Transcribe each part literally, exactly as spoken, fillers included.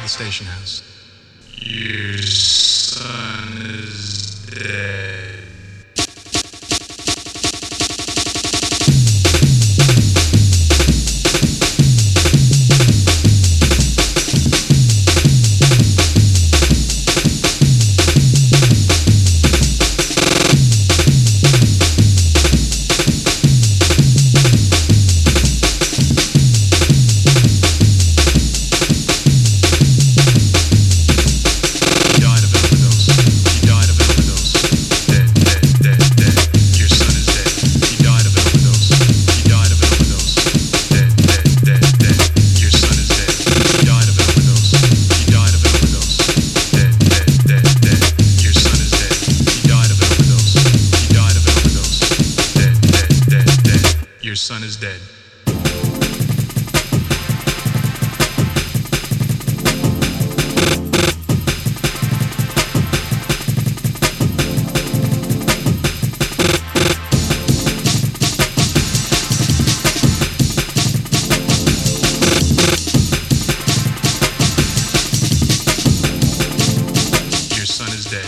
the station house. Your son is dead. Your son is dead. Your son is dead.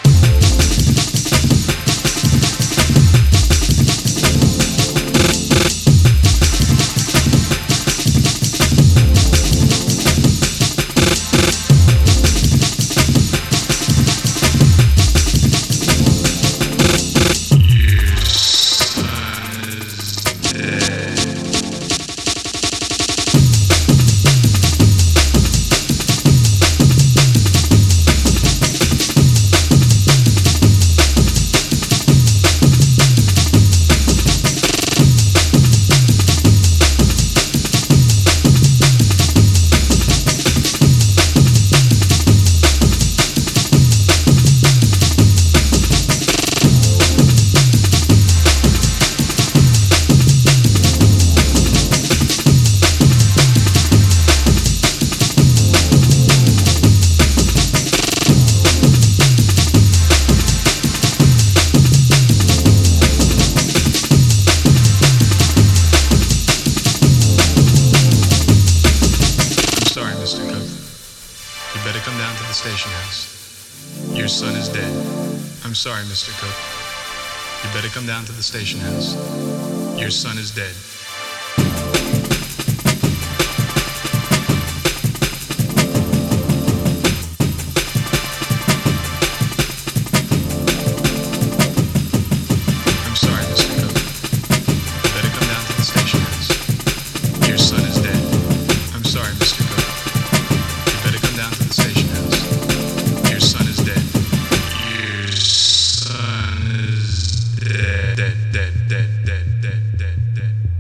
Mister Cook, you better come down to the station house. Your son is dead. I'm sorry, Mister Cook. You better come down to the station house. Your son is dead.